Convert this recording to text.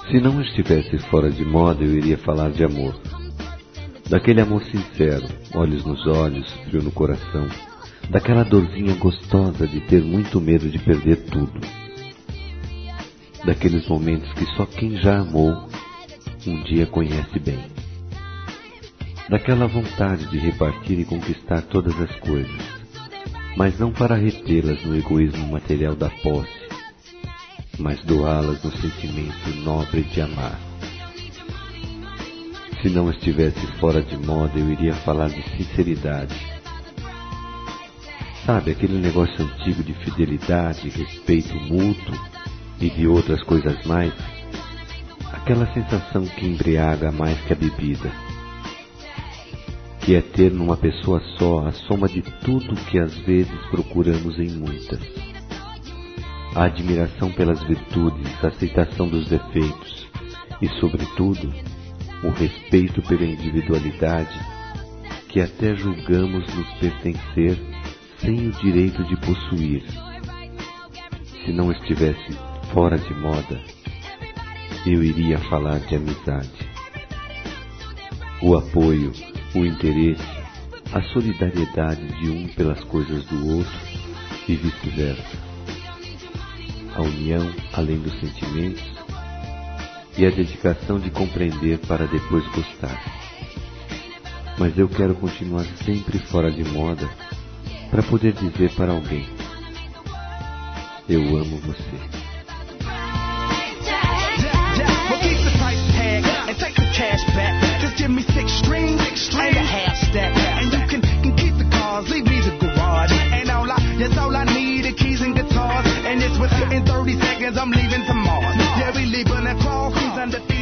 Se não estivesse fora de moda, eu iria falar de amor. Daquele amor sincero, olhos nos olhos, frio no coração. Daquela dorzinha gostosa de ter muito medo de perder tudo. Daqueles momentos que só quem já amou um dia conhece bem. Daquela vontade de repartir e conquistar todas as coisas, mas não para retê-las no egoísmo material da posse, mas doá-las no sentimento nobre de amar. Se não estivesse fora de moda, eu iria falar de sinceridade. Sabe, aquele negócio antigo de fidelidade, respeito mútuo e de outras coisas mais? Aquela sensação que embriaga mais que a bebida, que é ter numa pessoa só a soma de tudo que às vezes procuramos em muitas. A admiração pelas virtudes, a aceitação dos defeitos e, sobretudo, o respeito pela individualidade que até julgamos nos pertencer sem o direito de possuir. Se não estivesse fora de moda, eu iria falar de amizade. O apoio, o interesse, a solidariedade de um pelas coisas do outro e vice-versa. A união além dos sentimentos e a dedicação de compreender para depois gostar. Mas eu quero continuar sempre fora de moda para poder dizer para alguém: eu amo você. Give me 6 strings and a half stack, and you can keep the cars, leave me the garage, and that's all I need, the keys and guitars, and it's within 30 seconds I'm leaving to Mars. Yeah, we leaving across, who's under